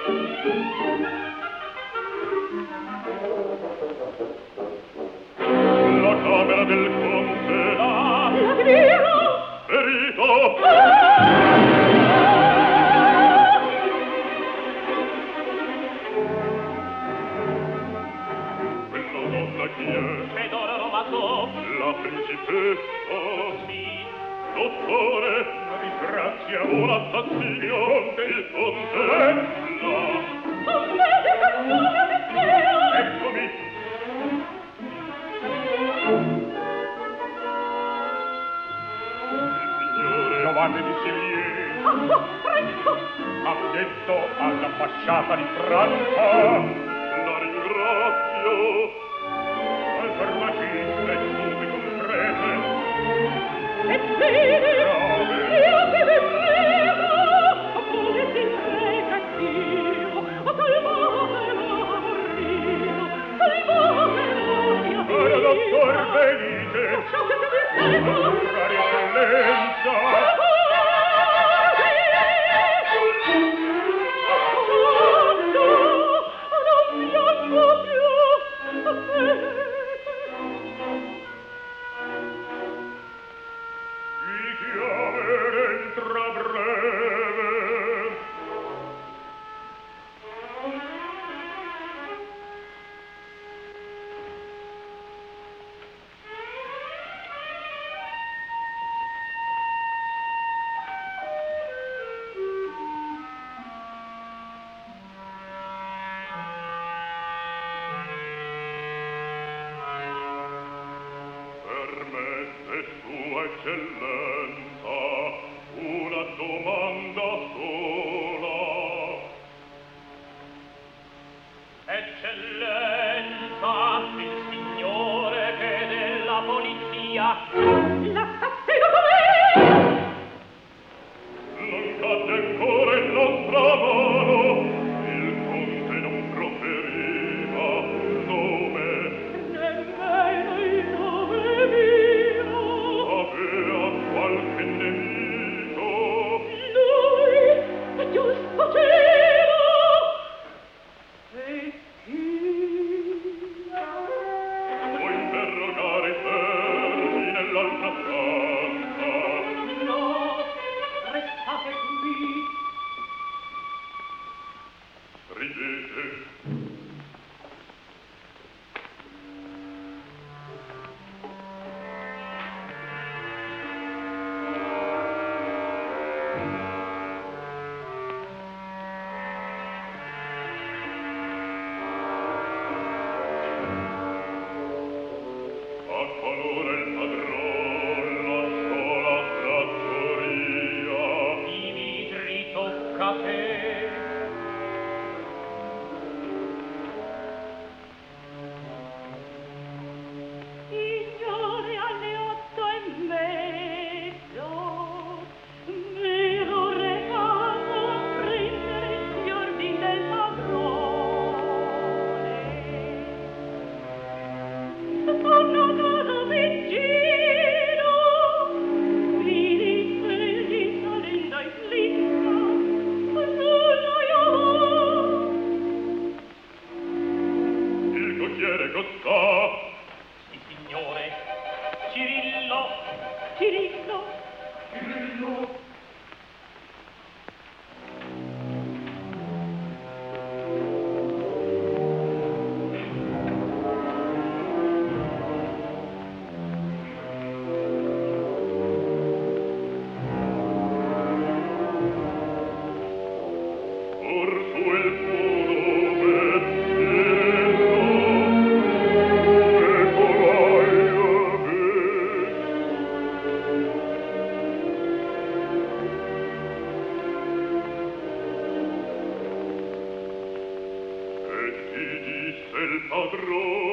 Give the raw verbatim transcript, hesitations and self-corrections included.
La camera del conte là, ferito. Quella donna chi è? Fedora Romato. La principessa. Sì. Dottore, disgrazia, un assassinio, il conte è là. Eccomi. Il signore Giovanni di Silvier ha detto all'ambasciata di Francia. La ringrazio. Al farmacista e sue concrete. Ebbene, io che vi prego, volete in prega Dio, salvatelo a morire, salvatelo mia vita. Caro dottor, venite. Lasciate che vi prego. Contraria eccellenza. Non piango più. Vi chiamerò entra breve. Permette sua eccellenza una domanda sola. Eccellenza, il signore che è della polizia. L'assassino dov'è? Non cadde ancora in nostra mano. Il conte non proferiva un nome. Nemmeno il nome mio. Aveva qualche nemico. Lui è giusto cielo. E chi? Può interrogare i servi nell'altra stanza. No, restate qui. Ridete. A qualora il padron lasciò la trattoria. Dimitri, tocca a te. Signore, alle otto e mezzo, me lo recato a prendere gli ordini del padrone. Sono andata vicino, mi risvegli salendo in lista, nulla io. Il cocchiere costà. Sì, signore. Cirillo. Cirillo, Cirillo. Or su il suo nome, Cirillo, e colai ave. E ti disse il padrone,